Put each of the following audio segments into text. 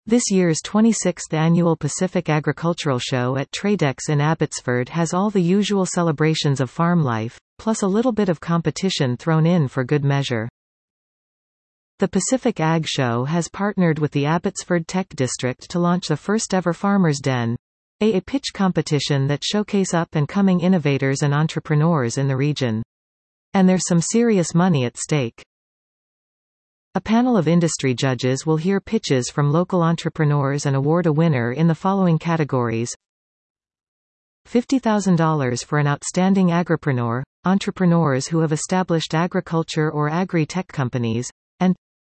This year's 26th Annual Pacific Agricultural Show at Tradex in Abbotsford has all the usual celebrations of farm life, plus a little bit of competition thrown in for good measure. The Pacific Ag Show has partnered with the Abbotsford Tech District to launch the first-ever Farmers' Den, a pitch competition that showcase up-and-coming innovators and entrepreneurs in the region. And there's some serious money at stake. A panel of industry judges will hear pitches from local entrepreneurs and award a winner in the following categories: $50,000 for an outstanding agripreneur, entrepreneurs who have established agriculture or agri-tech companies, and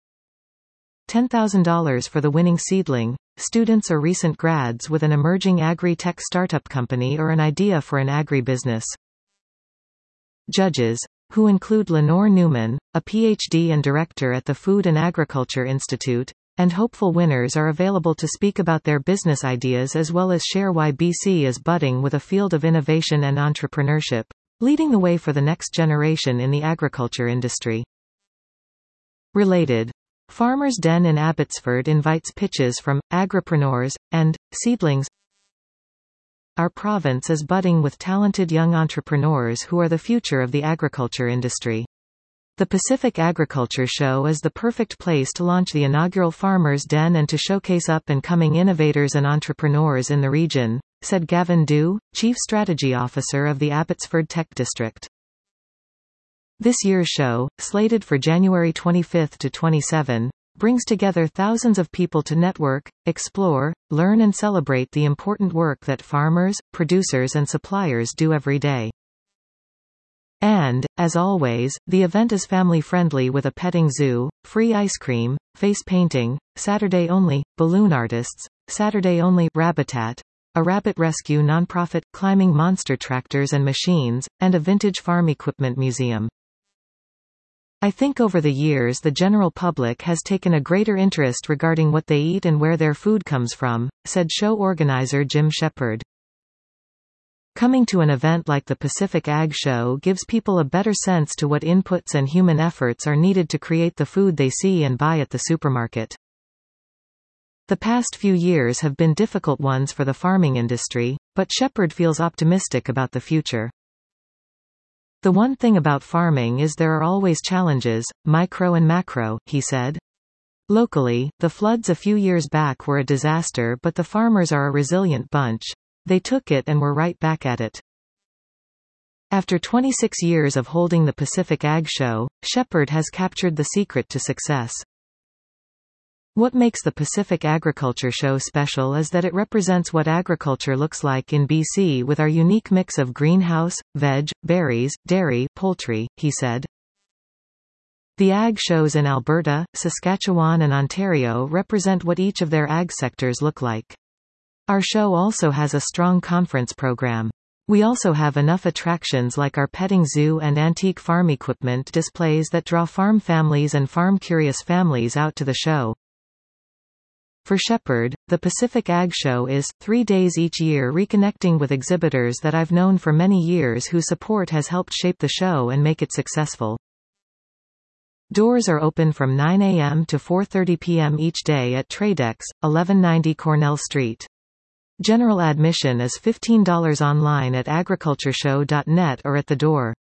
$10,000 for the winning seedling, students or recent grads with an emerging agri-tech startup company or an idea for an agri-business. Judges, who include Lenore Newman, a PhD and director at the Food and Agriculture Institute, and hopeful winners are available to speak about their business ideas as well as share why BC is budding with a field of innovation and entrepreneurship, leading the way for the next generation in the agriculture industry. Related. Farmers' Den in Abbotsford invites pitches from agripreneurs and seedlings. Our province is budding with talented young entrepreneurs who are the future of the agriculture industry. The Pacific Agriculture Show is the perfect place to launch the inaugural Farmers' Den and to showcase up-and-coming innovators and entrepreneurs in the region, said Gavin Dew, Chief Strategy Officer of the Abbotsford Tech District. This year's show, slated for January 25 to 27, brings together thousands of people to network, explore, learn and celebrate the important work that farmers, producers and suppliers do every day. And, as always, the event is family-friendly with a petting zoo, free ice cream, face painting, Saturday-only, balloon artists, Saturday-only, Rabbitat, a rabbit rescue nonprofit, climbing monster tractors and machines, and a vintage farm equipment museum. I think over the years the general public has taken a greater interest regarding what they eat and where their food comes from, said show organizer Jim Shepard. Coming to an event like the Pacific Ag Show gives people a better sense to what inputs and human efforts are needed to create the food they see and buy at the supermarket. The past few years have been difficult ones for the farming industry, but Shepard feels optimistic about the future. The one thing about farming is there are always challenges, micro and macro, he said. Locally, the floods a few years back were a disaster, but the farmers are a resilient bunch. They took it and were right back at it. After 26 years of holding the Pacific Ag Show, Shepard has captured the secret to success. What makes the Pacific Agriculture Show special is that it represents what agriculture looks like in BC with our unique mix of greenhouse, veg, berries, dairy, poultry, he said. The ag shows in Alberta, Saskatchewan and Ontario represent what each of their ag sectors look like. Our show also has a strong conference program. We also have enough attractions like our petting zoo and antique farm equipment displays that draw farm families and farm-curious families out to the show. For Shepard, the Pacific Ag Show is 3 days each year reconnecting with exhibitors that I've known for many years whose support has helped shape the show and make it successful. Doors are open from 9 a.m. to 4:30 p.m. each day at Tradex, 1190 Cornell Street. General admission is $15 online at agricultureshow.net or at the door.